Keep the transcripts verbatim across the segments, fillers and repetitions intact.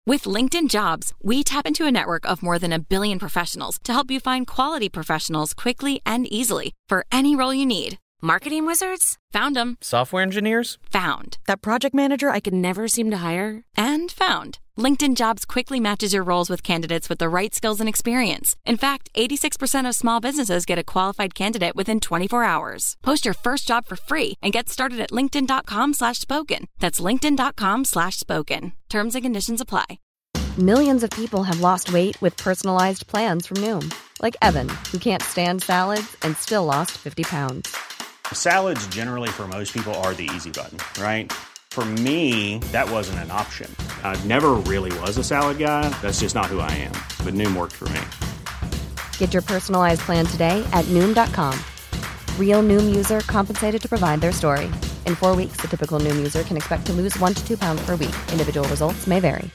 With LinkedIn Jobs, we tap into a network of more than a billion professionals to help you find quality professionals quickly and easily for any role you need. Marketing wizards? Found them. Software engineers? Found. That project manager I could never seem to hire? And found. LinkedIn Jobs quickly matches your roles with candidates with the right skills and experience. In fact, eighty-six percent of small businesses get a qualified candidate within twenty-four hours. Post your first job for free and get started at linkedin.com slash spoken. That's linkedin.com slash spoken. Terms and conditions apply. Millions of people have lost weight with personalized plans from Noom. Like Evan, who can't stand salads and still lost fifty pounds. Salads generally for most people are the easy button, right? For me, that wasn't an option. I never really was a salad guy. That's just not who I am. But Noom worked for me. Get your personalized plan today at Noom dot com. Real Noom user compensated to provide their story. In four weeks, the typical Noom user can expect to lose one to two pounds per week. Individual results may vary.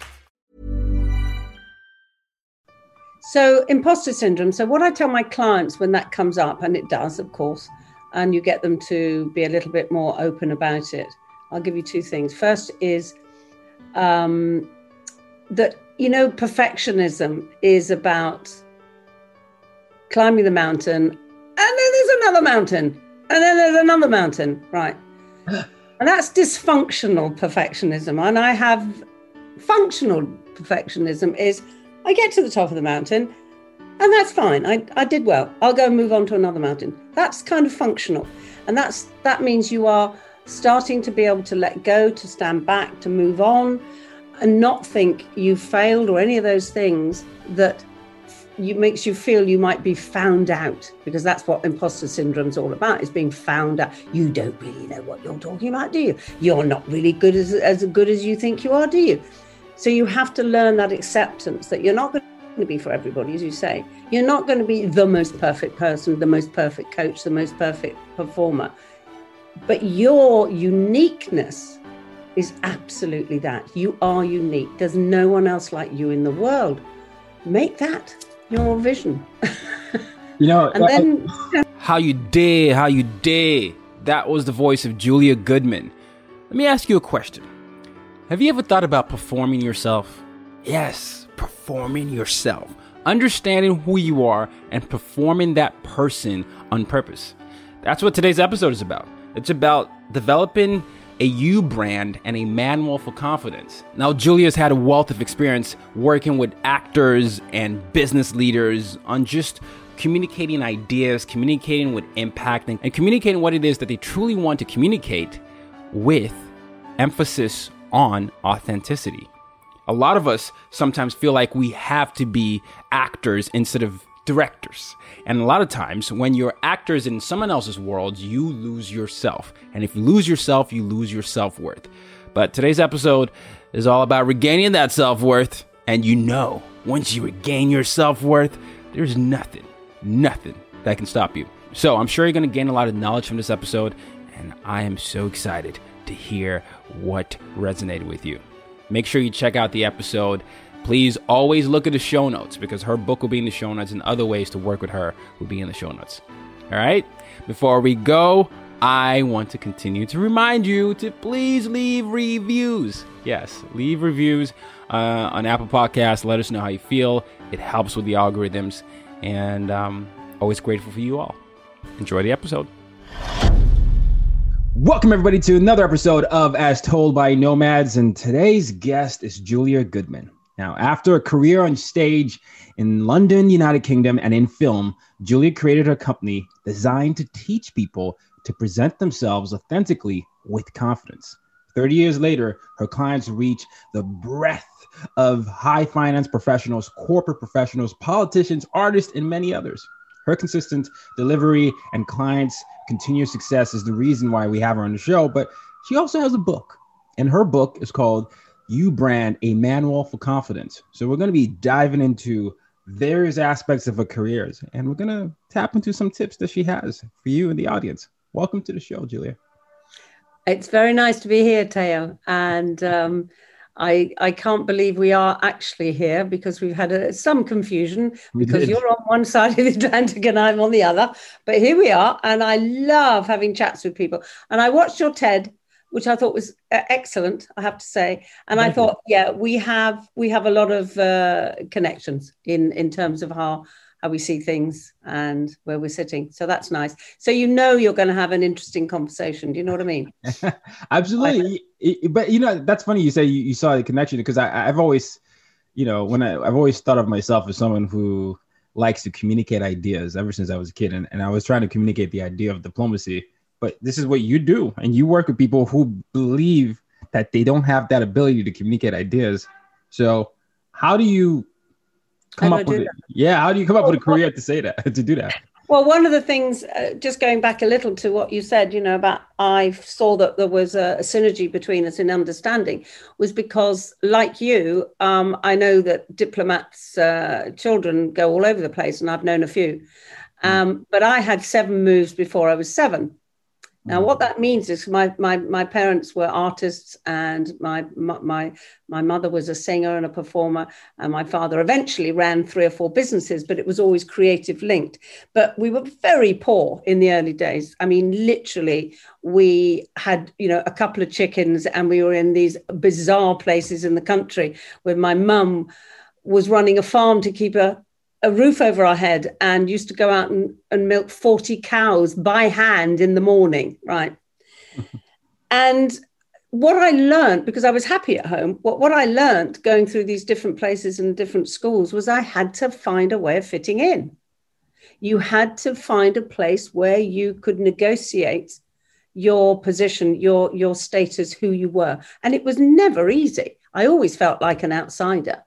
So imposter syndrome. So what I tell my clients when that comes up, and it does, of course, and you get them to be a little bit more open about it, I'll give you two things. First is um, that, you know, perfectionism is about climbing the mountain, and then there's another mountain, and then there's another mountain, right? And that's dysfunctional perfectionism. And I have functional perfectionism is I get to the top of the mountain, and that's fine. I, I did well. I'll go and move on to another mountain. That's kind of functional. And that's that means you are starting to be able to let go, to stand back, to move on, and not think you failed or any of those things that you makes you feel you might be found out, because that's what imposter syndrome is all about, is being found out. You don't really know what you're talking about, do you? You're not really good as, as good as you think you are, do you? So you have to learn that acceptance that you're not going to be for everybody, as you say. You're not going to be the most perfect person, the most perfect coach, the most perfect performer. But your uniqueness is absolutely that. You are unique. There's no one else like you in the world. Make that your vision. You know, and then uh, how you dare, how you dare. That was the voice of Julia Goodman. Let me ask you a question. Have you ever thought about performing yourself? Yes, performing yourself. Understanding who you are and performing that person on purpose. That's what today's episode is about. It's about developing a you brand and a manual for confidence. Now, Julia's had a wealth of experience working with actors and business leaders on just communicating ideas, communicating with impact, and, and communicating what it is that they truly want to communicate with emphasis on authenticity. A lot of us sometimes feel like we have to be actors instead of directors. And a lot of times when you're actors in someone else's world, you lose yourself. And if you lose yourself, you lose your self-worth. But today's episode is all about regaining that self-worth. And you know, once you regain your self-worth, there's nothing, nothing that can stop you. So I'm sure you're going to gain a lot of knowledge from this episode. And I am so excited to hear what resonated with you. Make sure you check out the episode. Please always look at the show notes, because her book will be in the show notes and other ways to work with her will be in the show notes. All right. Before we go, I want to continue to remind you to please leave reviews. Yes, leave reviews uh, on Apple Podcasts. Let us know how you feel. It helps with the algorithms, and um, always grateful for you all. Enjoy the episode. Welcome, everybody, to another episode of As Told by Nomads, and today's guest is Julia Goodman. Now, after a career on stage in London, United Kingdom, and in film, Julia created her company designed to teach people to present themselves authentically with confidence. thirty years later, her clients reach the breadth of high finance professionals, corporate professionals, politicians, artists, and many others. Her consistent delivery and clients' continued success is the reason why we have her on the show, but she also has a book, and her book is called You Brand, A Manual for Confidence. So we're going to be diving into various aspects of her careers, and we're going to tap into some tips that she has for you and the audience. Welcome to the show, Julia. It's very nice to be here, Teo. And um, I I can't believe we are actually here, because we've had a, some confusion because you're on one side of the Atlantic and I'm on the other. But here we are. And I love having chats with people. And I watched your TED which I thought was uh, excellent, I have to say. And Thank I thought, you. yeah, we have we have a lot of uh, connections in, in terms of how, how we see things and where we're sitting. So that's nice. So you know you're going to have an interesting conversation. Do you know what I mean? Absolutely. I, but, you know, that's funny you say you, you saw the connection, because I, I've always, you know, when I, I've always thought of myself as someone who likes to communicate ideas ever since I was a kid. And, and I was trying to communicate the idea of diplomacy. But this is what you do. And you work with people who believe that they don't have that ability to communicate ideas. So how do you come up with it? Yeah. How do you come up with a career to say that, to do that? Well, one of the things, uh, just going back a little to what you said, you know, about I saw that there was a, a synergy between us in understanding, was because, like you, um, I know that diplomats' uh, children go all over the place, and I've known a few. Um, mm. But I had seven moves before I was seven. Now, what that means is my my my parents were artists, and my my my mother was a singer and a performer, and my father eventually ran three or four businesses, but it was always creative linked. But we were very poor in the early days. I mean, literally, we had, you know, a couple of chickens, and we were in these bizarre places in the country where my mum was running a farm to keep a a roof over our head, and used to go out and, and milk forty cows by hand in the morning, right? And what I learned, because I was happy at home, what, what I learned going through these different places and different schools was I had to find a way of fitting in. You had to find a place where you could negotiate your position, your, your status, who you were. And it was never easy. I always felt like an outsider.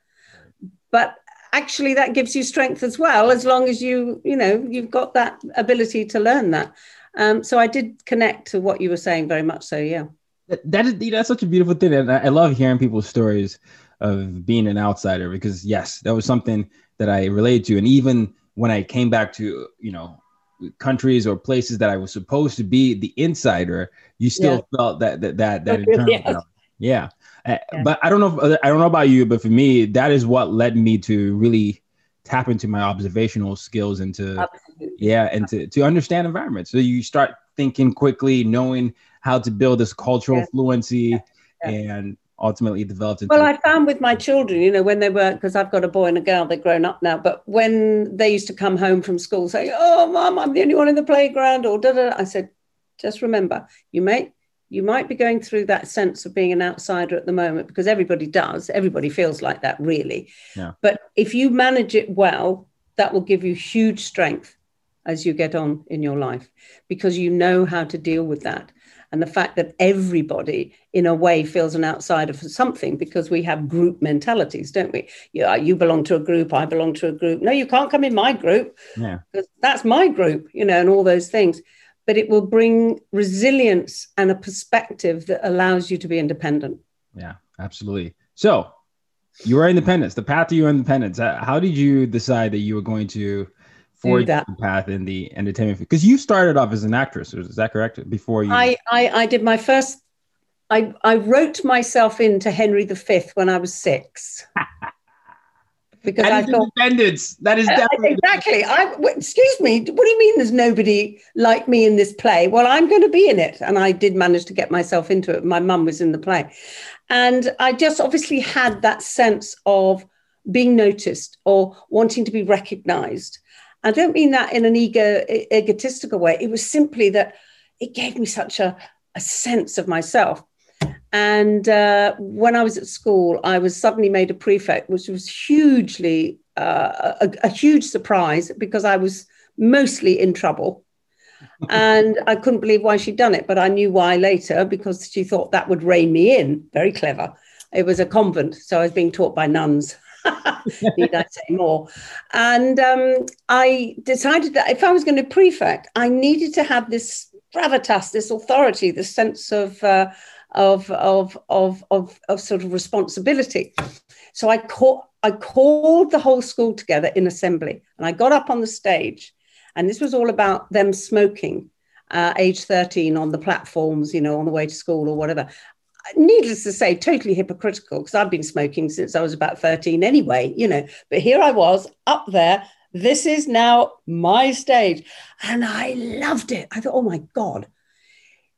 But actually, that gives you strength as well, as long as you, you know, you've got that ability to learn that. Um, so I did connect to what you were saying very much so, yeah. That, that is, that's such a beautiful thing. And I love hearing people's stories of being an outsider, because, yes, that was something that I related to. And even when I came back to, you know, countries or places that I was supposed to be the insider, you still yeah. felt that, that, that, that internal, yes. you know, yeah. Uh, yeah. But I don't know. If, I don't know about you, but for me, that is what led me to really tap into my observational skills and to, Absolutely. yeah, and to, to understand environments. So you start thinking quickly, knowing how to build this cultural yeah. fluency, yeah. and ultimately developed into. Well, I found with my children, you know, when they were, because I've got a boy and a girl, they're grown up now, but when they used to come home from school saying, "Oh, Mum, I'm the only one in the playground," or da da, I said, just remember, you may. You might be going through that sense of being an outsider at the moment, because everybody does. Everybody feels like that, really. Yeah. But if you manage it well, that will give you huge strength as you get on in your life, because you know how to deal with that. And the fact that everybody, in a way, feels an outsider for something, because we have group mentalities, don't we? Yeah, you belong to a group, I belong to a group. No, you can't come in my group. Yeah. Because that's my group, you know, and all those things. But it will bring resilience and a perspective that allows you to be independent. Yeah, absolutely. So you were independence, the path to your independence. How did you decide that you were going to forge the path in the entertainment? Because you started off as an actress, is that correct? Before you, I, I, I did my first, I, I wrote myself into Henry the Fifth when I was six. Because that I is thought independence. That is definitely exactly. I excuse me. What do you mean? There's nobody like me in this play? Well, I'm going to be in it, and I did manage to get myself into it. My mum was in the play, and I just obviously had that sense of being noticed or wanting to be recognised. I don't mean that in an ego egotistical way. It was simply that it gave me such a, a sense of myself. And uh, when I was at school, I was suddenly made a prefect, which was hugely uh, a, a huge surprise, because I was mostly in trouble. And I couldn't believe why she'd done it. But I knew why later, because she thought that would rein me in. Very clever. It was a convent, so I was being taught by nuns. Need I say more? And um, I decided that if I was going to prefect, I needed to have this gravitas, this authority, this sense of... Uh, Of, of of of of sort of responsibility. So I called I called the whole school together in assembly, and I got up on the stage, and this was all about them smoking, uh, age thirteen, on the platforms, you know, on the way to school or whatever. Needless to say, totally hypocritical, because I've been smoking since I was about thirteen anyway, you know. But here I was up there. This is now my stage, and I loved it. I thought, oh my God.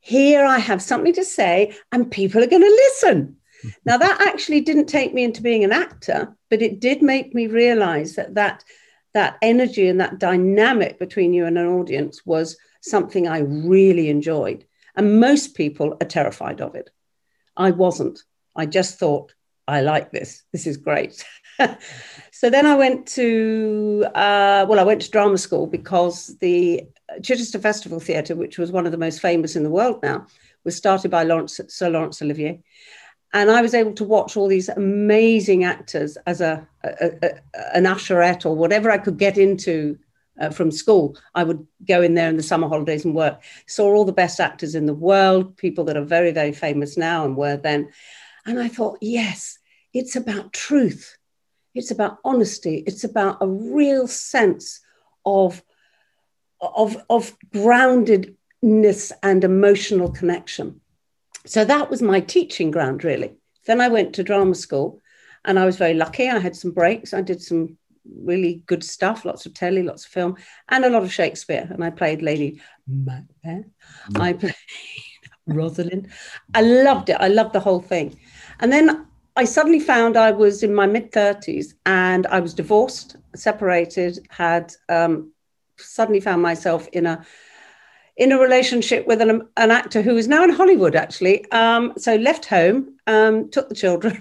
here I have something to say and people are going to listen. Now, that actually didn't take me into being an actor, but it did make me realize that that, that energy and that dynamic between you and an audience was something I really enjoyed. And most people are terrified of it. I wasn't. I just thought, I like this. This is great. So then I went to, uh, well, I went to drama school because the Chichester Festival Theatre, which was one of the most famous in the world now, was started by Laurence, Sir Laurence Olivier. And I was able to watch all these amazing actors as a, a, a an usherette or whatever I could get into uh, from school. I would go in there in the summer holidays and work. Saw all the best actors in the world, people that are very, very famous now and were then. And I thought, yes, it's about truth. It's about honesty. It's about a real sense of, of, of groundedness and emotional connection. So that was my teaching ground, really. Then I went to drama school and I was very lucky. I had some breaks. I did some really good stuff, lots of telly, lots of film, and a lot of Shakespeare. And I played Lady Macbeth. Mm. I played Rosalind. I loved it. I loved the whole thing. And then I suddenly found I was in my mid-thirties and I was divorced, separated, had um, suddenly found myself in a in a relationship with an, an actor who is now in Hollywood, actually. Um, so left home, um, took the children.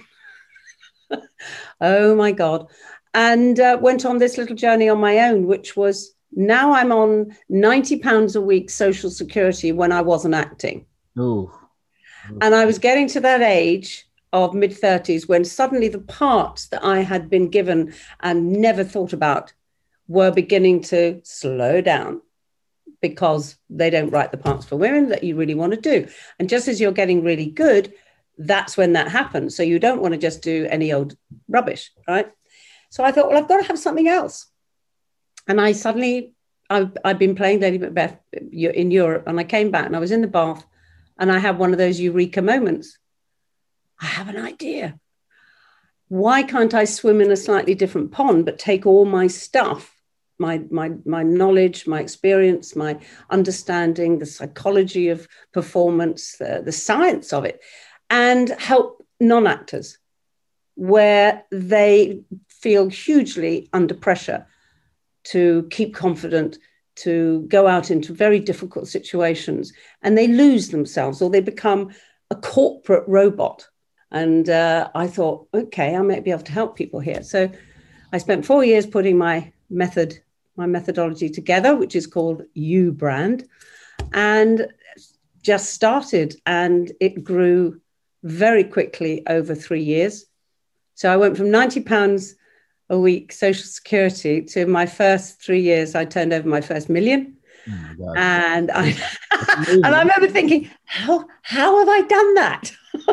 Oh, my God. And uh, went on this little journey on my own, which was now I'm on ninety pounds a week Social Security when I wasn't acting. Ooh. And I was getting to that age of mid-thirties when suddenly the parts that I had been given and never thought about were beginning to slow down because they don't write the parts for women that you really want to do. And just as you're getting really good, that's when that happens. So you don't want to just do any old rubbish, right? So I thought, well, I've got to have something else. And I suddenly, I've, I've been playing Lady Macbeth in Europe, and I came back and I was in the bath and I had one of those eureka moments. I have an idea. Why can't I swim in a slightly different pond, but take all my stuff, my, my, my knowledge, my experience, my understanding, the psychology of performance, the, the science of it, and help non-actors where they feel hugely under pressure to keep confident, to go out into very difficult situations, and they lose themselves or they become a corporate robot. And uh, I thought, okay, I might be able to help people here. So I spent four years putting my method, my methodology together, which is called You Brand, and just started. And it grew very quickly over three years. So I went from ninety pounds a week Social Security to my first three years, I turned over my first million. Oh, and I and I remember thinking, how, how have I done that?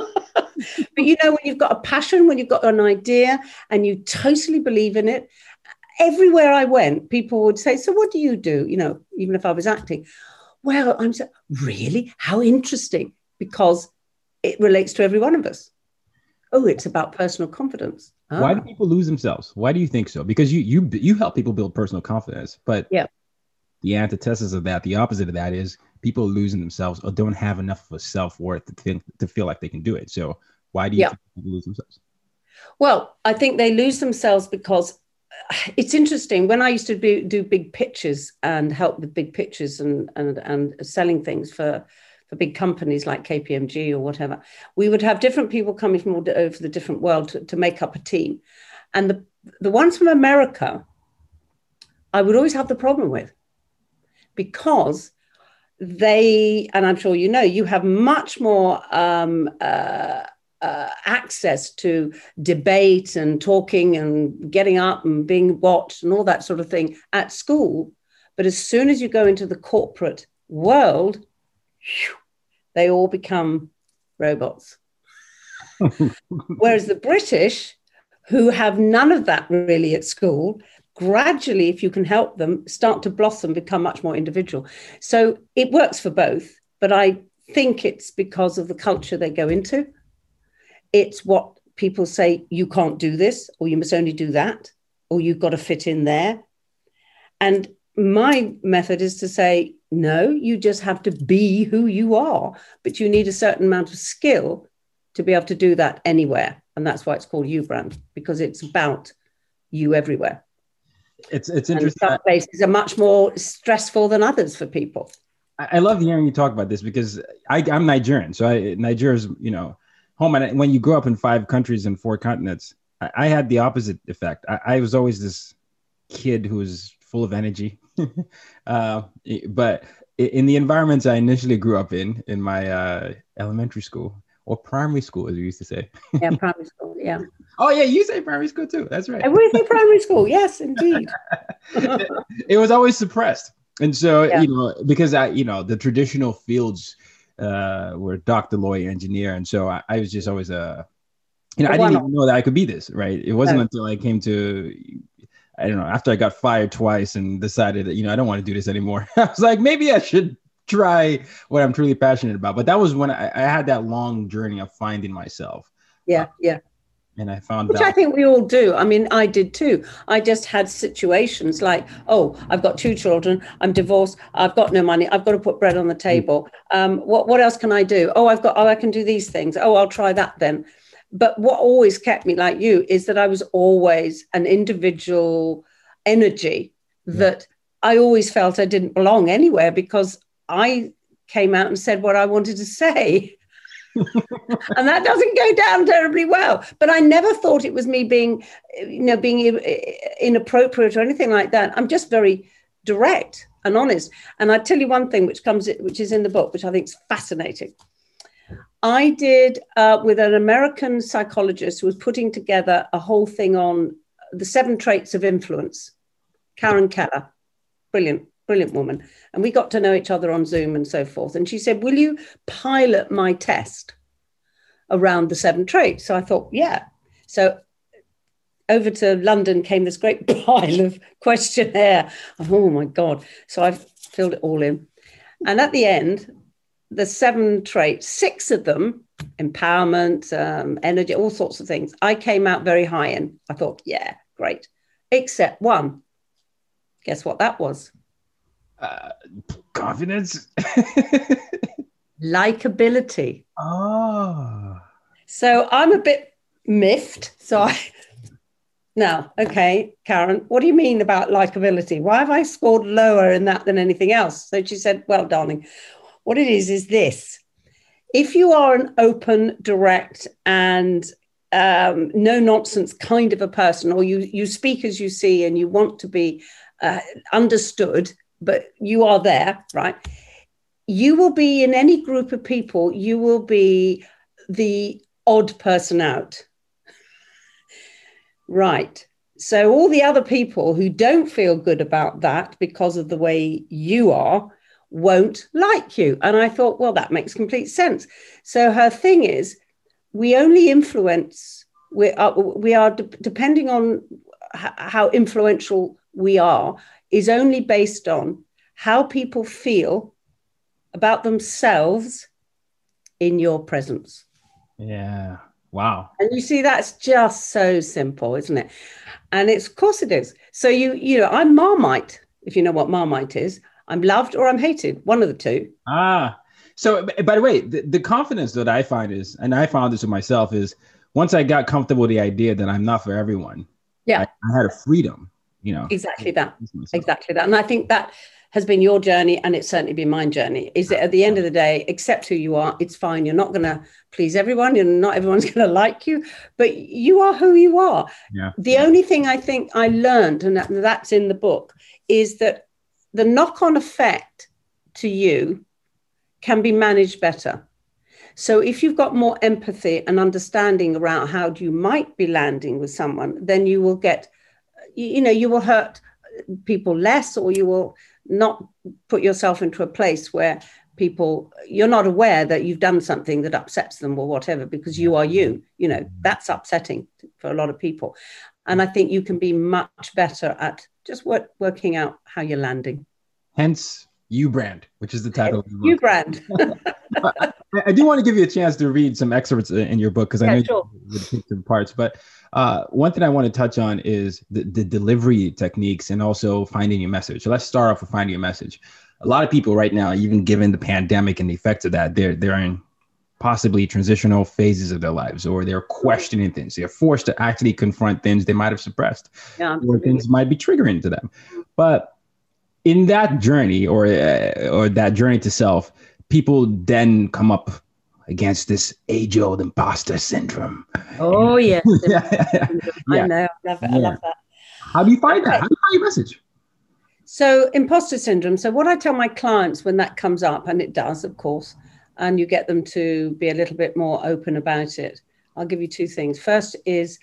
But you know, when you've got a passion, when you've got an idea and you totally believe in it, everywhere I went, people would say, so what do you do? You know, even if I was acting, well, I'm so, really? How interesting, because it relates to every one of us. Oh, it's about personal confidence. Ah. Why do people lose themselves? Why do you think so? Because you you you help people build personal confidence, but yeah. The antithesis of that, the opposite of that, is people losing themselves or don't have enough of a self-worth to think, to feel like they can do it. So why do you yeah. think people lose themselves? Well, I think they lose themselves because it's interesting. When I used to be, do big pitches and help with big pitches and, and, and selling things for, for big companies like K P M G or whatever, we would have different people coming from all over the different world to, to make up a team. And the, the ones from America, I would always have the problem with. Because they, and I'm sure you know, you have much more um, uh, uh, access to debate and talking and getting up and being watched and all that sort of thing at school. But as soon as you go into the corporate world, whew, they all become robots. Whereas the British, who have none of that really at school, gradually, if you can help them, start to blossom, become much more individual. So it works for both, but I think it's because of the culture they go into. It's what people say, you can't do this, or you must only do that, or you've got to fit in there. And my method is to say, No, you just have to be who you are, but you need a certain amount of skill to be able to do that anywhere. And that's why it's called You Brand, because it's about you everywhere. It's it's interesting. And some places are much more stressful than others for people. I love hearing you talk about this because I, I'm Nigerian. So I, Nigeria's, you know, home. And when you grow up in five countries and four continents, I, I had the opposite effect. I, I was always this kid who was full of energy. uh, but in the environments I initially grew up in, in my uh, elementary school or primary school, as we used to say. Yeah, primary school. Yeah. Oh, yeah. You say primary school, too. That's right. I would say primary school. Yes, indeed. it, it was always suppressed. And so, yeah. you know, because I, you know, the traditional fields uh, were doctor, lawyer, engineer. And so I, I was just always a, you know, I didn't even know that I could be this, right? It wasn't no. until I came to, I don't know, after I got fired twice and decided that, you know, I don't want to do this anymore. I was like, maybe I should try what I'm truly passionate about. But that was when I, I had that long journey of finding myself. Yeah, yeah. And I found Which that. I think we all do. I mean, I did too. I just had situations like, oh, I've got two children. I'm divorced. I've got no money. I've got to put bread on the table. Um, what, what else can I do? Oh, I've got, oh, I can do these things. Oh, I'll try that then. But what always kept me like you is that I was always an individual energy that yeah. I always felt I didn't belong anywhere because I came out and said what I wanted to say. And that doesn't go down terribly well. But I never thought it was me being, you know, being inappropriate or anything like that. I'm just very direct and honest. And I tell you one thing which comes, which is in the book, which I think is fascinating. I did uh, with an American psychologist who was putting together a whole thing on the seven traits of influence. Karen Keller, brilliant. Brilliant woman. And we got to know each other on Zoom and so forth. And she said, will you pilot my test around the seven traits? So I thought, yeah. So over to London came this great pile of questionnaire. Oh, my God. So I filled it all in. And at the end, the seven traits, six of them, empowerment, um, energy, all sorts of things, I came out very high in. I thought, yeah, great. Except one. Guess what that was? Uh, confidence. Likability. Oh. So I'm a bit miffed. So I now, okay, Karen, what do you mean about likability? Why have I scored lower in that than anything else? So she said, well, darling, what it is is this. If you are an open, direct, and um, no nonsense kind of a person, or you you speak as you see and you want to be uh, understood, but you are there, right? You will be in any group of people, you will be the odd person out. Right. So all the other people who don't feel good about that because of the way you are won't like you. And I thought, well, that makes complete sense. So her thing is, we only influence, we are, we are de- depending on h- how influential we are, is only based on how people feel about themselves in your presence. Yeah. Wow. And you see, that's just so simple, isn't it? And it's, of course it is. So you, you know, I'm Marmite, if you know what Marmite is. I'm loved or I'm hated, one of the two. Ah, so by the way, the, the confidence that I find is, and I found this with myself, is once I got comfortable with the idea that I'm not for everyone. Yeah. I, I had a freedom. You know, exactly that, exactly that. And I think that has been your journey, and it's certainly been my journey, is that at the end of the day, accept who you are. It's fine. You're not going to please everyone. You're not everyone's going to like you, but you are who you are. Yeah. The only thing I think I learned, and that, that's in the book, is that the knock-on effect to you can be managed better. So if you've got more empathy and understanding around how you might be landing with someone, then you will get, you know, you will hurt people less, or you will not put yourself into a place where people, you're not aware that you've done something that upsets them or whatever, because you are you, you know, that's upsetting for a lot of people. And I think you can be much better at just work, working out how you're landing. Hence, You Brand, which is the title of the book. You Brand. I, I do want to give you a chance to read some excerpts in your book, because I yeah, know sure. you would pick some parts. But uh, one thing I want to touch on is the, the delivery techniques and also finding your message. So let's start off with finding your message. a lot of people right now, even given the pandemic and the effects of that, they're they're in possibly transitional phases of their lives, or they're questioning things. They're forced to actually confront things they might have suppressed, yeah, or things might be triggering to them. But in that journey, or uh, or that journey to self, people then come up against this age-old imposter syndrome. Oh, yes. yeah. I know. I love it. Yeah. I love that. How do you find that? How do you find your message? So imposter syndrome. So what I tell my clients when that comes up, and it does, of course, and you get them to be a little bit more open about it, I'll give you two things. First is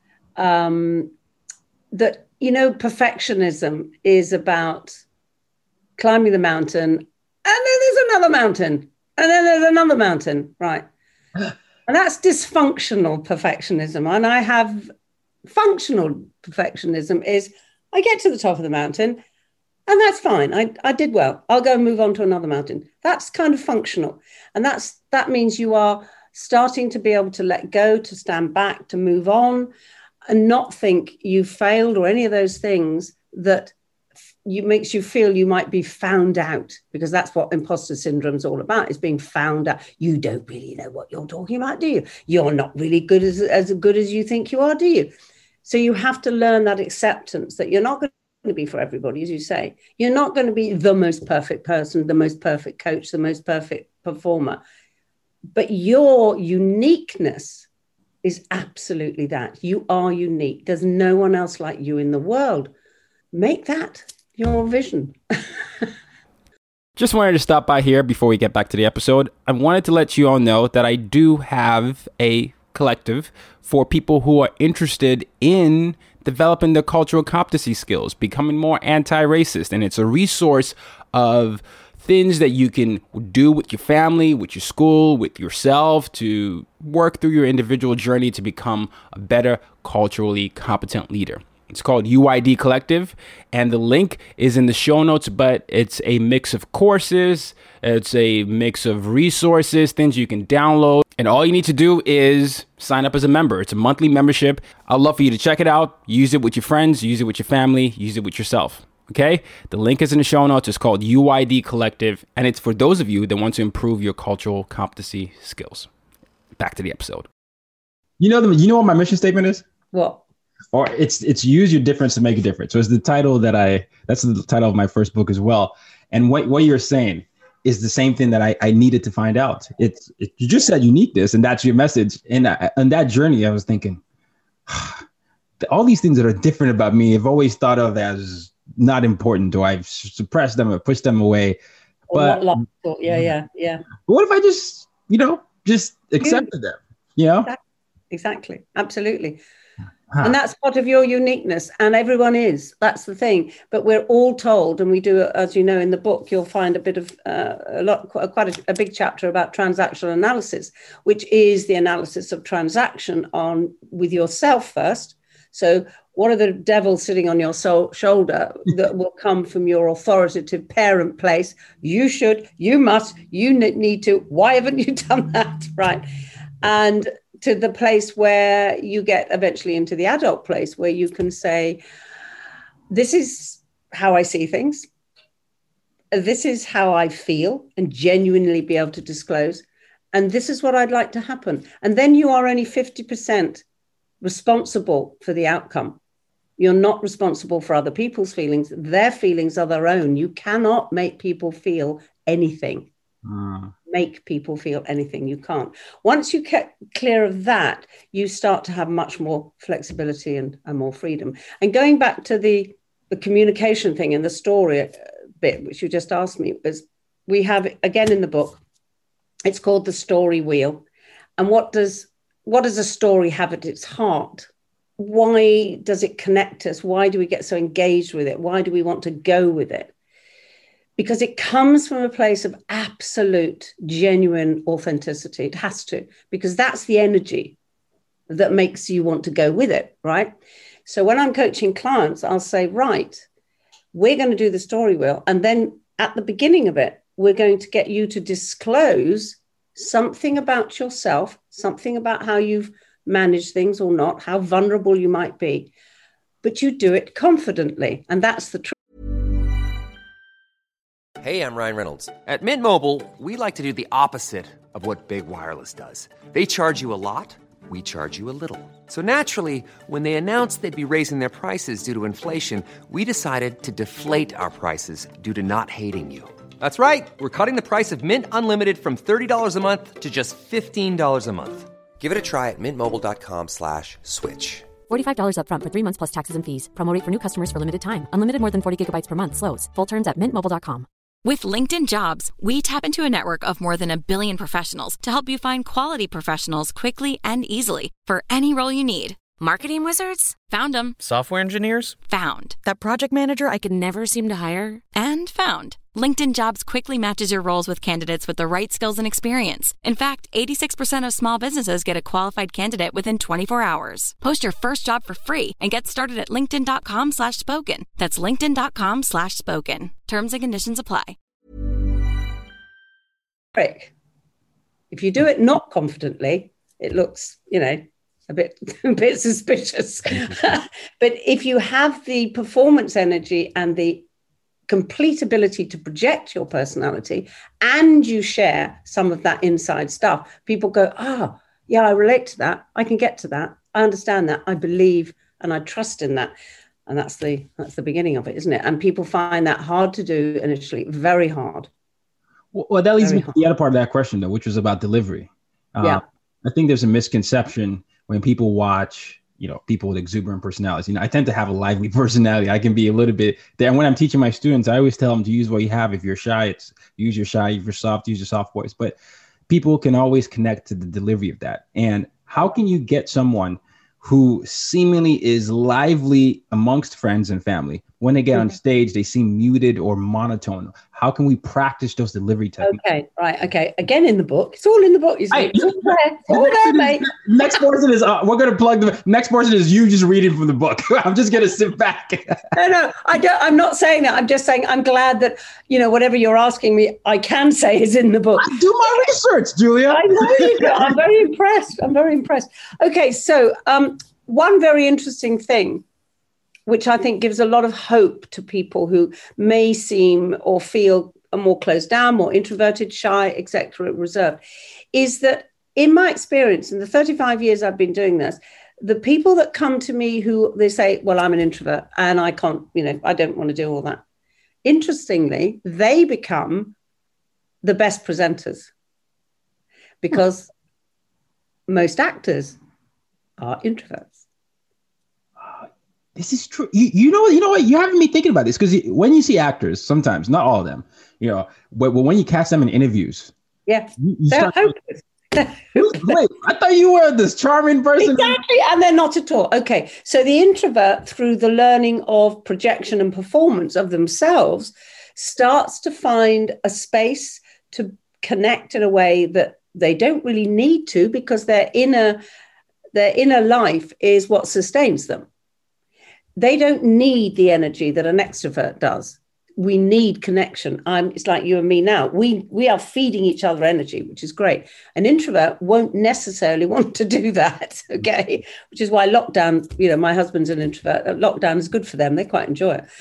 um, that, you know, perfectionism is about climbing the mountain, and then there's another mountain, and then there's another mountain, right? And that's dysfunctional perfectionism. And I have functional perfectionism is I get to the top of the mountain, and that's fine. I, I did well. I'll go and move on to another mountain. That's kind of functional. And that's that means you are starting to be able to let go, to stand back, to move on, and not think you failed or any of those things that you makes you feel you might be found out, because that's what imposter syndrome is all about, is being found out. You don't really know what you're talking about, do you? You're not really good as, as good as you think you are, do you? So you have to learn that acceptance that you're not going to be for everybody, as you say. You're not going to be the most perfect person, the most perfect coach, the most perfect performer. But your uniqueness is absolutely that. You are unique. There's no one else like you in the world. Make that your vision. Just wanted to stop by here before we get back to the episode. I wanted to let you all know that I do have a collective for people who are interested in developing their cultural competency skills, becoming more anti-racist. And it's a resource of things that you can do with your family, with your school, with yourself to work through your individual journey to become a better culturally competent leader. It's called U I D Collective, and the link is in the show notes, but it's a mix of courses, it's a mix of resources, things you can download, and all you need to do is sign up as a member. It's a monthly membership. I'd love for you to check it out, use it with your friends, use it with your family, use it with yourself, okay? The link is in the show notes. It's called U I D Collective, and it's for those of you that want to improve your cultural competency skills. Back to the episode. You know, the, you know what my mission statement is? What? Or it's it's use your difference to make a difference. So it's the title that I, that's the title of my first book as well. And what, what you're saying is the same thing that I, I needed to find out. It's it, you just said uniqueness, and that's your message. And I, on that journey, I was thinking, all these things that are different about me, I've always thought of as not important, or I've suppressed them or pushed them away. But not yeah, yeah, yeah. But what if I just, you know, just accepted them? You know, exactly, exactly. Absolutely. Huh. And that's part of your uniqueness, and everyone is. That's the thing. But we're all told, and we do, as you know, in the book, you'll find a bit of uh, a lot, quite a, a big chapter about transactional analysis, which is the analysis of transaction on with yourself first. So, what are the devils sitting on your soul, shoulder that will come from your authoritative parent place? You should, you must, you need to. Why haven't you done that? Right, and to the place where you get eventually into the adult place where you can say, this is how I see things. This is how I feel, and genuinely be able to disclose. And this is what I'd like to happen. And then you are only fifty percent responsible for the outcome. You're not responsible for other people's feelings. Their feelings are their own. You cannot make people feel anything. Mm. Make people feel anything. You can't. Once you get clear of that, you start to have much more flexibility and, and more freedom. And going back to the, the communication thing and the story bit, which you just asked me, is we have, again in the book, it's called the story wheel. And what does what does a story have at its heart? Why does it connect us? Why do we get so engaged with it? Why do we want to go with it? Because it comes from a place of absolute, genuine authenticity. It has to, because that's the energy that makes you want to go with it, right? So when I'm coaching clients, I'll say, right, we're going to do the story wheel. And then at the beginning of it, we're going to get you to disclose something about yourself, something about how you've managed things or not, how vulnerable you might be, but you do it confidently. And that's the truth. Hey, I'm Ryan Reynolds. At Mint Mobile, we like to do the opposite of what Big Wireless does. They charge you a lot, we charge you a little. So naturally, when they announced they'd be raising their prices due to inflation, we decided to deflate our prices due to not hating you. That's right. We're cutting the price of Mint Unlimited from thirty dollars a month to just fifteen dollars a month. Give it a try at mintmobile.com slash switch. forty-five dollars up front for three months plus taxes and fees. Promo rate for new customers for limited time. Unlimited more than forty gigabytes per month slows. Full terms at mint mobile dot com. With LinkedIn Jobs, we tap into a network of more than a billion professionals to help you find quality professionals quickly and easily for any role you need. Marketing wizards? Found them. Software engineers? Found. That project manager I could never seem to hire? And found. LinkedIn Jobs quickly matches your roles with candidates with the right skills and experience. In fact, eighty-six percent of small businesses get a qualified candidate within twenty-four hours. Post your first job for free and get started at linkedin.com slash spoken. That's linkedin.com slash spoken. Terms and conditions apply. If you do it not confidently, it looks, you know, a bit, a bit suspicious. But if you have the performance energy and the complete ability to project your personality, and you share some of that inside stuff, people go, ah, oh, yeah, I relate to that. I can get to that. I understand that. I believe and I trust in that. And that's the that's the beginning of it, isn't it? And people find that hard to do initially, very hard. Well, well that leads very me hard. to the other part of that question, though, which was about delivery. Uh, yeah. I think there's a misconception when people watch, you know, people with exuberant personalities. You know, I tend to have a lively personality. I can be a little bit there. And when I'm teaching my students, I always tell them to use what you have. If you're shy, it's use your shy. If you're soft, use your soft voice. But people can always connect to the delivery of that. And how can you get someone who seemingly is lively amongst friends and family, when they get mm-hmm. on stage, they seem muted or monotone? How can we practice those delivery techniques? Okay, right, okay. Again, in the book, it's all in the book. You see. Hey, it's all there, it's all there, mate. Next portion is uh, we're going to plug the next portion is you just reading from the book. I'm just going to sit back. no, no, I don't. I'm not saying that. I'm just saying I'm glad that, you know, whatever you're asking me, I can say is in the book. I do my research, Julia. I know you do. I'm very impressed. I'm very impressed. Okay, so um, one very interesting thing, which I think gives a lot of hope to people who may seem or feel more closed down, more introverted, shy, et cetera, reserved, is that in my experience, in the thirty-five years I've been doing this, the people that come to me who they say, well, I'm an introvert and I can't, you know, I don't want to do all that. Interestingly, they become the best presenters because most actors are introverts. This is true. You, you know, you know what? You haven't me thinking about this because when you see actors, sometimes, not all of them, you know, but, but when you catch them in interviews, yeah, you, you they're start, hopeless. Wait, I thought you were this charming person. Exactly, and they're not at all. Okay, so the introvert, through the learning of projection and performance of themselves, starts to find a space to connect in a way that they don't really need to, because their inner, their inner life is what sustains them. They don't need the energy that an extrovert does. We need connection. I'm, it's like you and me now. We we are feeding each other energy, which is great. An introvert won't necessarily want to do that, okay? Which is why lockdown, you know, my husband's an introvert. Lockdown is good for them. They quite enjoy it.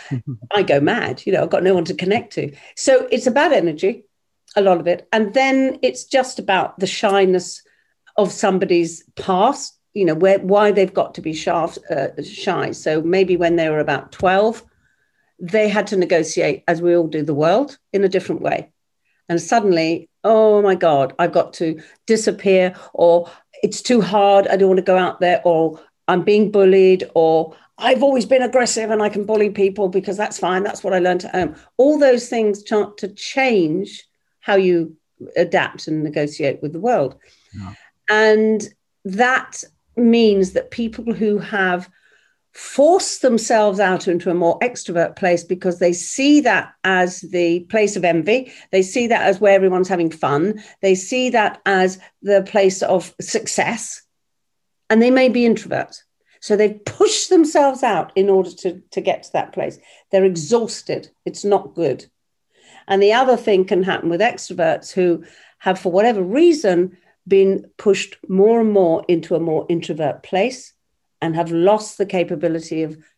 I go mad, you know, I've got no one to connect to. So it's about energy, a lot of it. And then it's just about the shyness of somebody's past, you know, where why they've got to be shy, uh, shy. So maybe when they were about twelve, they had to negotiate, as we all do, the world in a different way. And suddenly, oh my God, I've got to disappear, or it's too hard, I don't want to go out there, or I'm being bullied, or I've always been aggressive and I can bully people because that's fine, that's what I learned at home. All those things start to change how you adapt and negotiate with the world. Yeah. And that means that people who have forced themselves out into a more extrovert place because they see that as the place of envy, they see that as where everyone's having fun, they see that as the place of success, and they may be introverts. So they've pushed themselves out in order to, to get to that place. They're exhausted. It's not good. And the other thing can happen with extroverts who have, for whatever reason, been pushed more and more into a more introvert place and have lost the capability of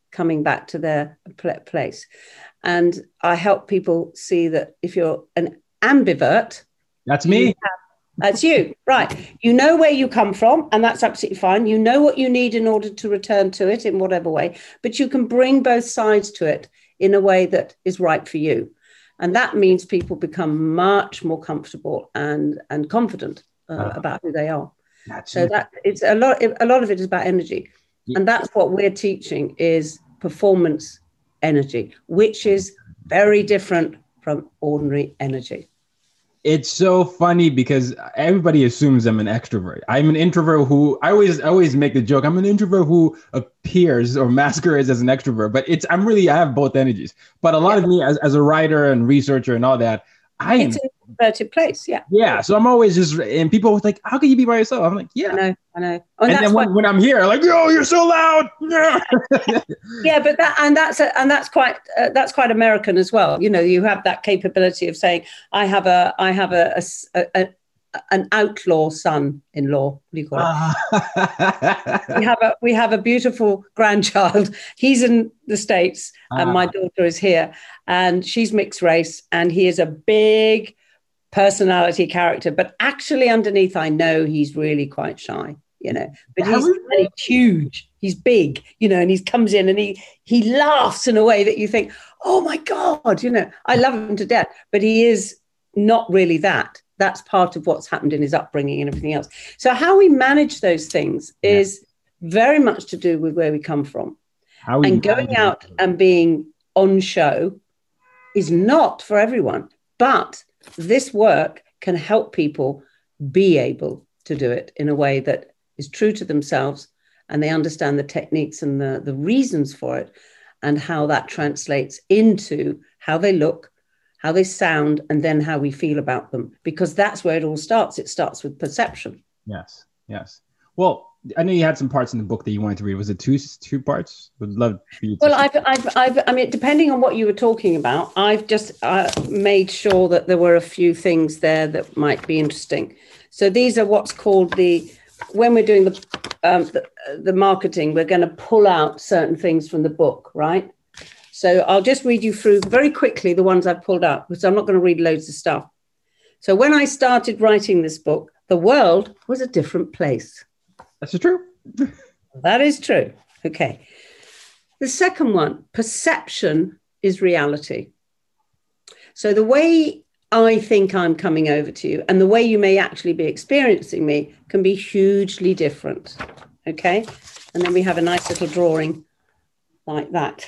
coming back to their pl- place. And I help people see that if you're an ambivert, that's me. Have, that's you, right? You know where you come from, and that's absolutely fine. You know what you need in order to return to it in whatever way, but you can bring both sides to it in a way that is right for you. And that means people become much more comfortable and, and confident uh, uh, about who they are. So it. that it's a lot, a lot of it is about energy. Yeah. And that's what we're teaching is performance energy, which is very different from ordinary energy. It's so funny because everybody assumes I'm an extrovert. I'm an introvert who I always I always make the joke. I'm an introvert who appears or masquerades as an extrovert, but it's I'm really I have both energies. But a lot yeah. of me as, as a writer and researcher and all that, I it's am an inverted place. Yeah. Yeah. So I'm always just and people are like, how can you be by yourself? I'm like, yeah. I know. I know. Oh, and then when, when I'm here, like, oh, you're so loud. Yeah. yeah, but that and that's a, and that's quite uh, that's quite American as well. You know, you have that capability of saying, I have a I have a, a, a, a an outlaw son-in-law. What do you call it? Uh. we have a we have a beautiful grandchild. He's in the States, uh. and my daughter is here, and she's mixed race, and he is a big personality character, but actually underneath, I know he's really quite shy. You know, but he's, he's huge, he's big, you know, and he comes in and he he laughs in a way that you think, oh my God, you know, I love him to death, but he is not really that. That's part of what's happened in his upbringing and everything else. So how we manage those things yeah. is very much to do with where we come from. How and going out them. and being on show is not for everyone, but this work can help people be able to do it in a way that is true to themselves, and they understand the techniques and the, the reasons for it and how that translates into how they look, how they sound, and then how we feel about them, because that's where it all starts. It starts with perception. Yes, yes. Well, I know you had some parts in the book that you wanted to read. Was it two two parts? Would love for you to Well, I've, I've, I've, I mean, depending on what you were talking about, I've just uh, made sure that there were a few things there that might be interesting. So these are what's called the, when we're doing the, um, the, the marketing, we're going to pull out certain things from the book, right? So I'll just read you through very quickly the ones I've pulled out, because I'm not going to read loads of stuff. So when I started writing this book, the world was a different place. That's true. That is true. Okay. The second one, perception is reality. So the way I think I'm coming over to you and the way you may actually be experiencing me can be hugely different. Okay. And then we have a nice little drawing like that.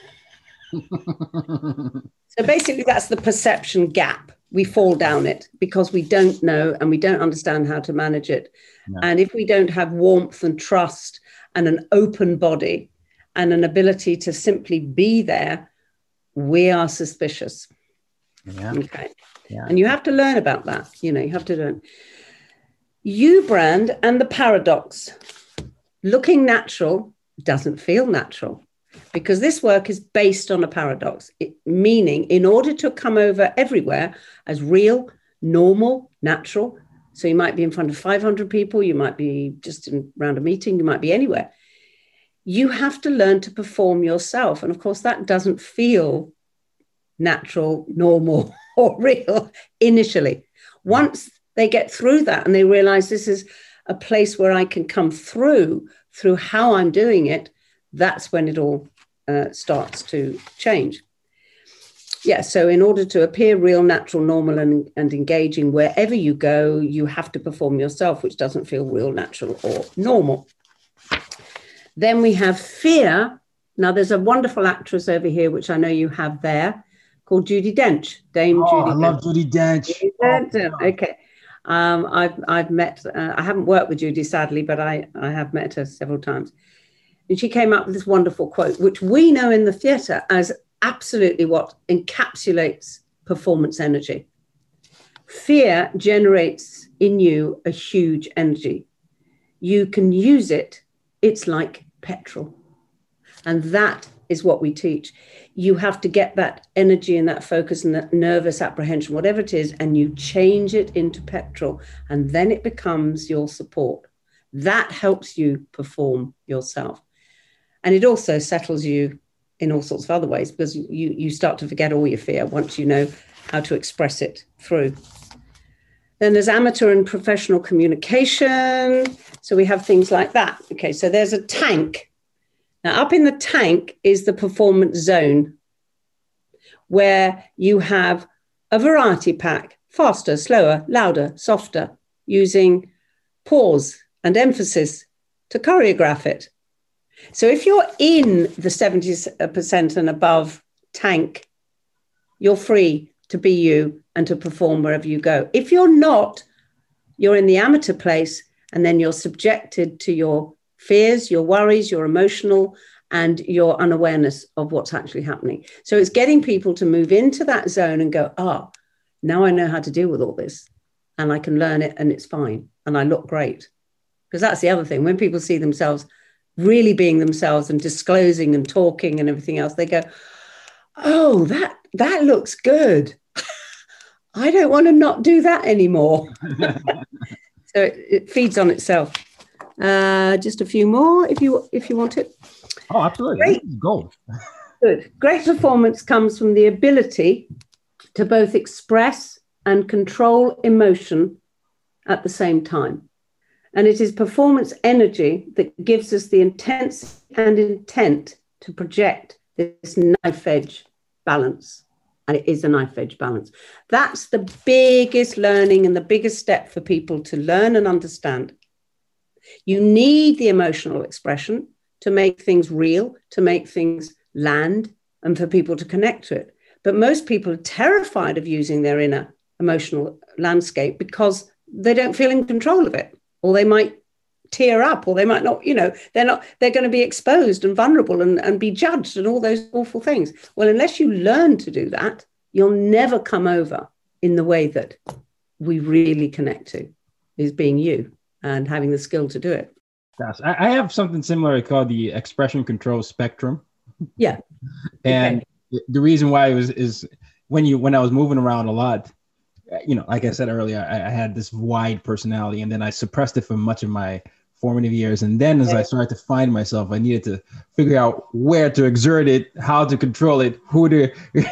So basically that's the perception gap. We fall down it because we don't know and we don't understand how to manage it. No. And if we don't have warmth and trust and an open body and an ability to simply be there, we are suspicious. Yeah. Okay. Yeah. And you have to learn about that. You know, you have to learn. You brand and the paradox. Looking natural doesn't feel natural, because this work is based on a paradox, it, meaning in order to come over everywhere as real, normal, natural. So you might be in front of five hundred people, you might be just in, around a meeting, you might be anywhere. You have to learn to perform yourself. And of course, that doesn't feel natural, normal, or real initially. Once they get through that and they realize this is a place where I can come through, through how I'm doing it, that's when it all uh, starts to change. Yeah, so in order to appear real, natural, normal, and, and engaging wherever you go, you have to perform yourself, which doesn't feel real, natural, or normal. Then we have fear. Now, there's a wonderful actress over here, which I know you have there, called Judi Dench. Dame oh, Judi I Dench. love Judi Dench. Judi Dench. Oh, okay. Um, I've I've met. Uh, I haven't worked with Judi, sadly, but I I have met her several times. And she came up with this wonderful quote, which we know in the theatre as absolutely what encapsulates performance energy. Fear generates in you a huge energy. You can use it. It's like petrol. And that is what we teach. You have to get that energy and that focus and that nervous apprehension, whatever it is, and you change it into petrol, and then it becomes your support. That helps you perform yourself. And it also settles you in all sorts of other ways, because you, you start to forget all your fear once you know how to express it through. Then there's amateur and professional communication. So we have things like that. Okay, so there's a tank. Now, up in the tank is the performance zone, where you have a variety pack, faster, slower, louder, softer, using pause and emphasis to choreograph it. So if you're in the seventy percent and above tank, you're free to be you and to perform wherever you go. If you're not, you're in the amateur place, and then you're subjected to your fears, your worries, your emotional, and your unawareness of what's actually happening. So it's getting people to move into that zone and go, ah, now I know how to deal with all this, and I can learn it, and it's fine, and I look great. Because that's the other thing. When people see themselves really being themselves and disclosing and talking and everything else, they go, oh, that that looks good. I don't want to not do that anymore. So it, it feeds on itself. Uh, just a few more if you if you want it. Oh, absolutely. Great. Go. Good. Great performance comes from the ability to both express and control emotion at the same time. And it is performance energy that gives us the intensity and intent to project this knife edge balance. And it is a knife edge balance. That's the biggest learning and the biggest step for people to learn and understand. You need the emotional expression to make things real, to make things land, and for people to connect to it. But most people are terrified of using their inner emotional landscape because they don't feel in control of it. Or they might tear up, or they might not, you know, they're not, they're going to be exposed and vulnerable and, and be judged and all those awful things. Well, unless you learn to do that, you'll never come over in the way that we really connect to, is being you and having the skill to do it. Yes, I, I have something similar called the expression control spectrum. Yeah. And okay. The reason why it was is when you when I was moving around a lot, you know, like I said earlier, I, I had this wide personality, and then I suppressed it for much of my formative years. And then as I started to find myself, I needed to figure out where to exert it, how to control it, who to.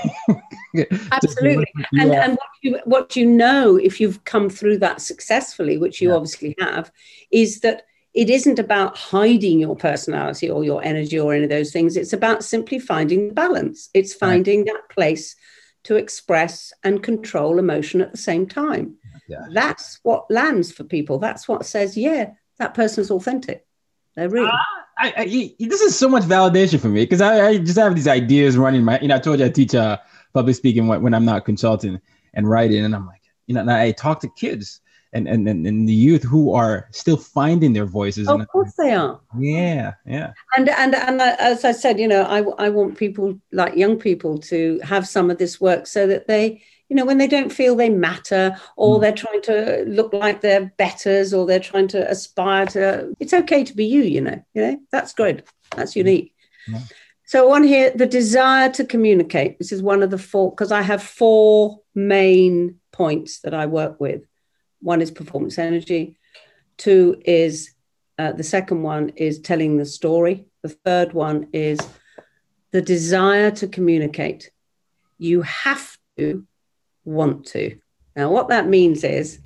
Absolutely. To, and and what you, what you know, if you've come through that successfully, which you yeah. obviously have, is that it isn't about hiding your personality or your energy or any of those things. It's about simply finding the balance. It's finding right. that place to express and control emotion at the same time. Yeah. That's what lands for people. That's what says, yeah, that person's authentic. They're real. Uh, I, I, this is so much validation for me, because I, I just have these ideas running my, you know, I told you I teach uh, public speaking when, when I'm not consulting and writing. And I'm like, you know, and I talk to kids and, and, and, and the youth who are still finding their voices. Of course they are. Yeah, yeah. And and and as I said, you know, I, I want people, like young people, to have some of this work so that they, you know, when they don't feel they matter, or mm. they're trying to look like they're betters, or they're trying to aspire to, it's okay to be you, you know, you know, that's good. That's unique. Yeah. So on here, the desire to communicate. This is one of the four, because I have four main points that I work with. One is performance energy. Two is, uh, the second one is telling the story. The third one is the desire to communicate. You have to want to. Now, what that means is,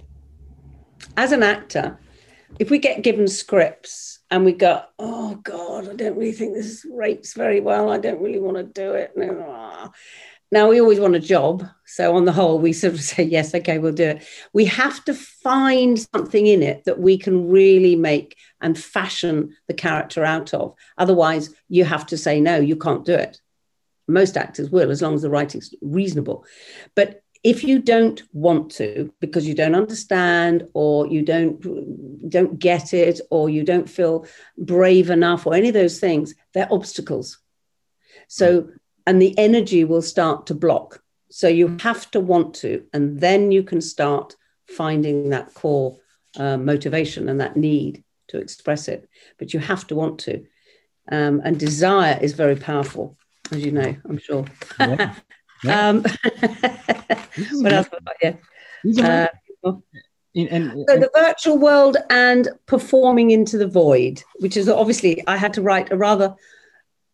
as an actor, if we get given scripts and we go, oh God, I don't really think this rates very well, I don't really want to do it. Now, we always want a job. So on the whole, we sort of say, yes, okay, we'll do it. We have to find something in it that we can really make and fashion the character out of. Otherwise, you have to say, no, you can't do it. Most actors will, as long as the writing's reasonable. But if you don't want to, because you don't understand, or you don't, don't get it, or you don't feel brave enough, or any of those things, they're obstacles. So, and the energy will start to block. So you have to want to, and then you can start finding that core uh, motivation and that need to express it. But you have to want to. Um, and desire is very powerful, as you know, I'm sure. Yeah. Yeah. um, what else? Yeah. Uh, and, and, so the virtual world and performing into the void, which is obviously, I had to write a rather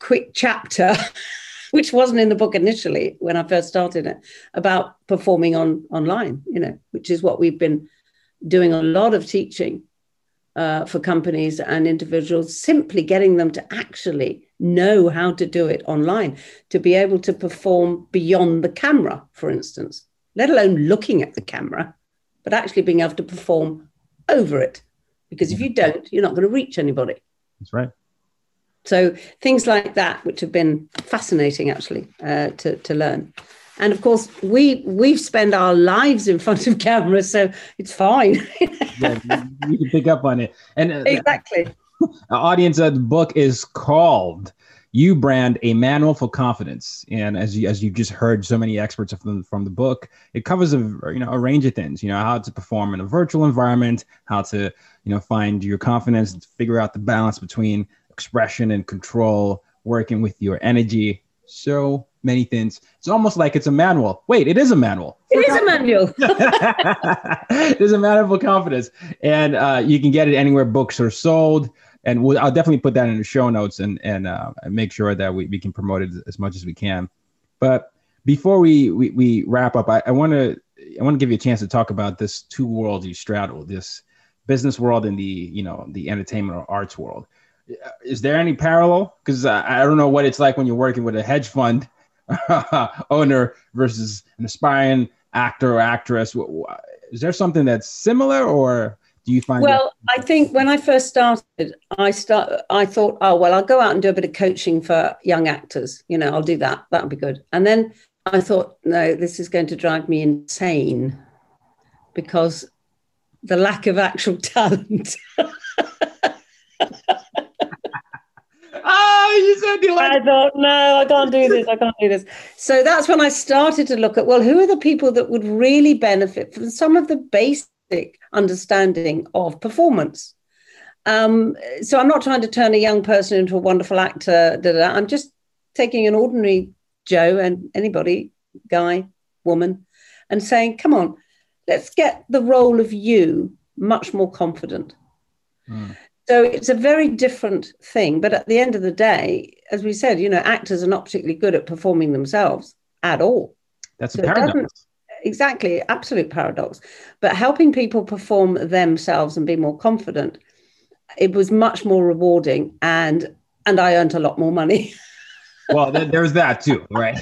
quick chapter, which wasn't in the book initially when I first started it, about performing on online, you know, which is what we've been doing a lot of teaching uh, for companies and individuals, simply getting them to actually know how to do it online, to be able to perform beyond the camera, for instance, let alone looking at the camera, but actually being able to perform over it. Because if you don't, you're not going to reach anybody. That's right. So things like that, which have been fascinating, actually, uh, to, to learn. And of course, we, we've spent our lives in front of cameras, so it's fine. Yeah, you, you can pick up on it. And uh, exactly. The audience of the book is called You Brand, A Manual for Confidence. And as you, as you've just heard so many experts from, from the book, it covers a, you know, a range of things, you know, how to perform in a virtual environment, how to, you know, find your confidence, figure out the balance between expression and control, working with your energy. So many things. It's almost like it's a manual. Wait, it is a manual. It is a manual. It is a manual for confidence. And uh, you can get it anywhere books are sold. And we'll, I'll definitely put that in the show notes and, and uh, make sure that we, we can promote it as much as we can. But before we, we, we wrap up, I, I want to I want to give you a chance to talk about this two worlds you straddle, this business world and the, you know, the entertainment or arts world. Is there any parallel? Because uh, I don't know what it's like when you're working with a hedge fund owner versus an aspiring actor or actress. Is there something that's similar, or do you find? Well, that- I think when I first started, I start. I thought, oh well, I'll go out and do a bit of coaching for young actors. You know, I'll do that. That'll be good. And then I thought, no, this is going to drive me insane because the lack of actual talent. Oh, you said you like- I thought, no, I can't do this. I can't do this. So that's when I started to look at, well, who are the people that would really benefit from some of the basic understanding of performance? Um, so I'm not trying to turn a young person into a wonderful actor. Da, da, da. I'm just taking an ordinary Joe and anybody, guy, woman, and saying, come on, let's get the role of you much more confident. Mm. So it's a very different thing. But at the end of the day, as we said, you know, actors are not particularly good at performing themselves at all. That's so a paradox. Exactly. Absolute paradox. But helping people perform themselves and be more confident, it was much more rewarding. And and I earned a lot more money. Well, there, there's that too, right?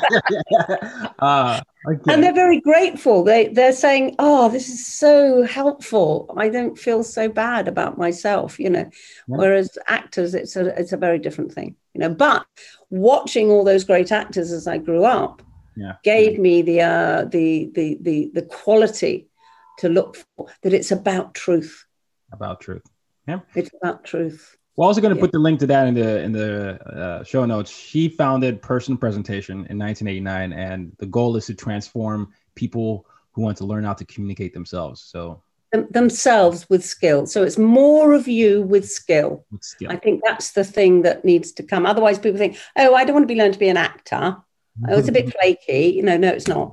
uh, okay. And they're very grateful. They, they're saying, oh, this is so helpful. I don't feel so bad about myself, you know, yeah. Whereas actors, it's a, it's a very different thing, you know, but watching all those great actors as I grew up yeah. gave me the, uh, the, the, the, the quality to look for, that it's about truth. About truth. Yeah. It's about truth. We're also going to yeah. put the link to that in the in the uh, show notes. She founded Personal Presentation in nineteen eighty-nine, and the goal is to transform people who want to learn how to communicate themselves. So themselves with skill. So it's more of you with skill. With skill. I think that's the thing that needs to come. Otherwise, people think, "Oh, I don't want to be learned to be an actor. Oh, it's a bit flaky." You know, no, it's not.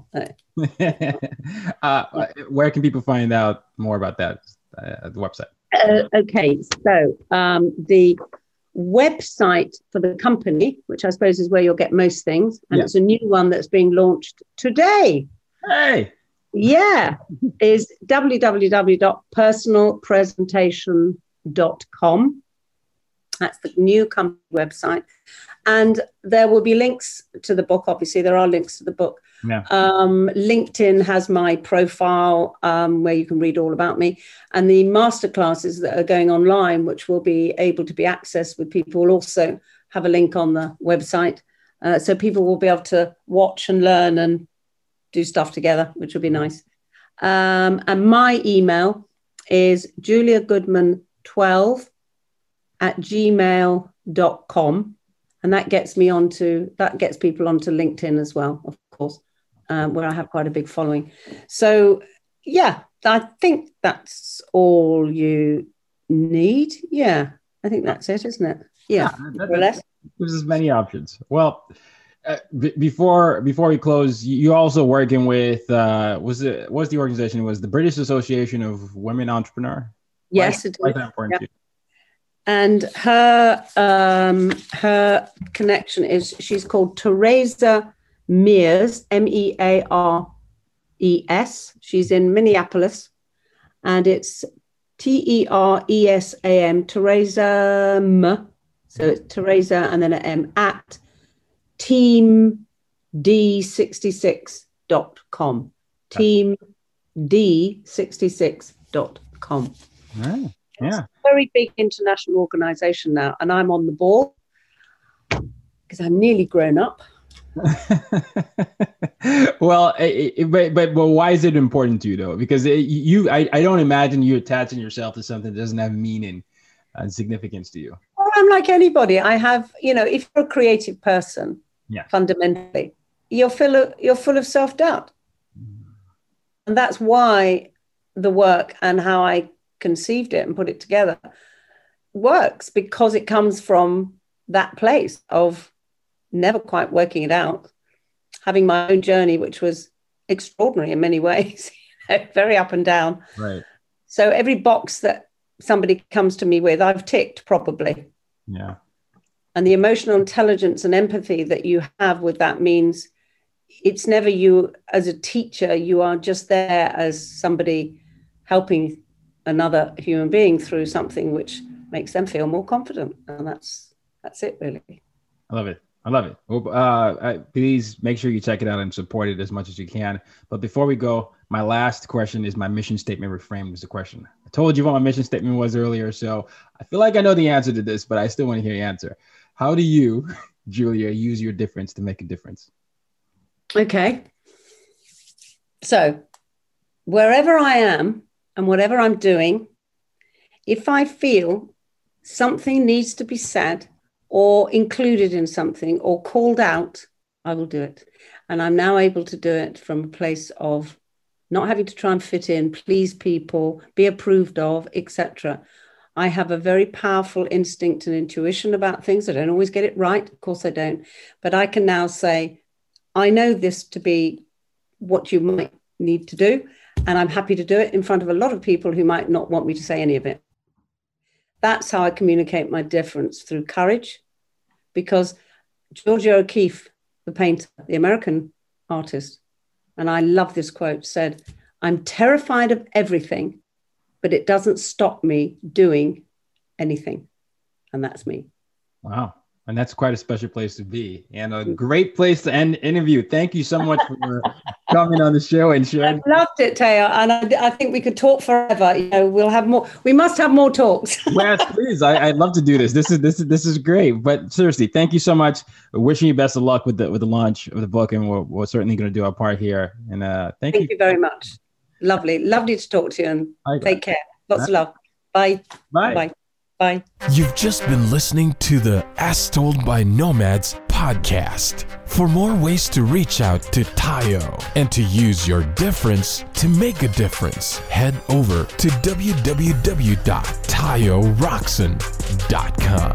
No. uh, where can people find out more about that uh, at the website? Uh, okay, so um, the website for the company, which I suppose is where you'll get most things, and yeah. it's a new one that's being launched today. Hey! Yeah, is w w w dot personal presentation dot com. That's the new company website. And there will be links to the book. Obviously, there are links to the book. Yeah. Um, LinkedIn has my profile um, where you can read all about me. And the masterclasses that are going online, which will be able to be accessed with people, will also have a link on the website. Uh, so people will be able to watch and learn and do stuff together, which will be nice. Um, and my email is julia goodman twelve at gmail dot com. And that gets me onto, that gets people onto LinkedIn as well, of course, um, where I have quite a big following. So, yeah, I think that's all you need. Yeah, I think that's it, isn't it? Yeah, yeah that, more or less. Gives us many options. Well, uh, b- before before we close, you also working with, uh, was it, what's the organization? It was the British Association of Women Entrepreneur? Yes, why, it why is. Is that important yeah. to you? And her um, her connection is, she's called Teresa Mears, M E A R E S. She's in Minneapolis, and it's T E R E S A M, Teresa M. So it's Teresa and then an M at team d sixty-six dot com. team d sixty-six dot com. Right. Yeah. It's a very big international organization now, and I'm on the board because I'm nearly grown up. Well, it, it, but, but but why is it important to you though? Because it, you, I, I don't imagine you attaching yourself to something that doesn't have meaning and significance to you. Well, I'm like anybody. I have, you know, if you're a creative person, yeah, fundamentally, you're full of you're full of self-doubt, and that's why the work and how I conceived it and put it together works, because it comes from that place of never quite working it out, having my own journey, which was extraordinary in many ways, very up and down. Right. So every box that somebody comes to me with, I've ticked probably. Yeah. And the emotional intelligence and empathy that you have with that means it's never you as a teacher, you are just there as somebody helping another human being through something which makes them feel more confident. And that's that's it, really. I love it. I love it. Well, uh, please make sure you check it out and support it as much as you can. But before we go, my last question is my mission statement reframed as a question. I told you what my mission statement was earlier, so I feel like I know the answer to this, but I still want to hear your answer. How do you, Julia, use your difference to make a difference? Okay. So wherever I am and whatever I'm doing, if I feel something needs to be said or included in something or called out, I will do it. And I'm now able to do it from a place of not having to try and fit in, please people, be approved of, et cetera. I have a very powerful instinct and intuition about things. I don't always get it right. Of course I don't. But I can now say, I know this to be what you might need to do, and I'm happy to do it in front of a lot of people who might not want me to say any of it. That's how I communicate my difference, through courage, because Georgia O'Keeffe, the painter, the American artist, and I love this quote, said, "I'm terrified of everything, but it doesn't stop me doing anything." And that's me. Wow. And that's quite a special place to be, and a great place to end interview. Thank you so much for coming on the show and sharing. I loved it, Teo, and I, I think we could talk forever. You know, we'll have more. We must have more talks. Yes, please. I, I'd love to do this. This is this is this is great. But seriously, thank you so much. We're wishing you best of luck with the with the launch of the book, and we're, we're certainly going to do our part here. And uh, thank, thank you. you very much. Lovely, lovely to talk to you, and Bye. Take care. Lots Bye. Of love. Bye. Bye. Bye. Bye. You've just been listening to the As Told by Nomads podcast. For more ways to reach out to Tayo and to use your difference to make a difference, head over to w w w dot tayo roxon dot com.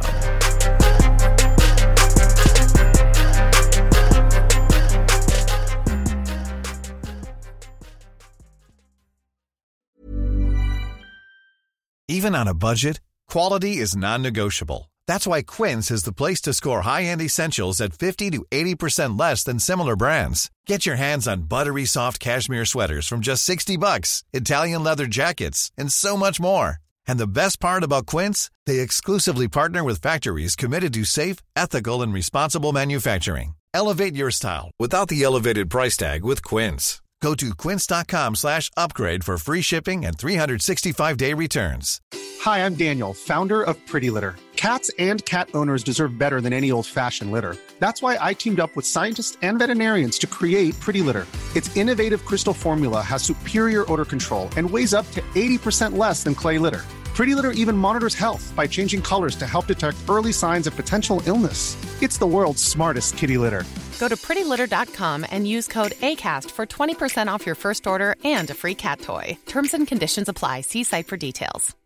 Even on a budget, quality is non-negotiable. That's why Quince is the place to score high-end essentials at fifty to eighty percent less than similar brands. Get your hands on buttery soft cashmere sweaters from just sixty bucks, Italian leather jackets, and so much more. And the best part about Quince, they exclusively partner with factories committed to safe, ethical, and responsible manufacturing. Elevate your style without the elevated price tag with Quince. Go to quince.com slash upgrade for free shipping and three sixty-five day returns. Hi, I'm Daniel, founder of Pretty Litter. Cats and cat owners deserve better than any old-fashioned litter. That's why I teamed up with scientists and veterinarians to create Pretty Litter. Its innovative crystal formula has superior odor control and weighs up to eighty percent less than clay litter. Pretty Litter even monitors health by changing colors to help detect early signs of potential illness. It's the world's smartest kitty litter. Go to pretty litter dot com and use code ACAST for twenty percent off your first order and a free cat toy. Terms and conditions apply. See site for details.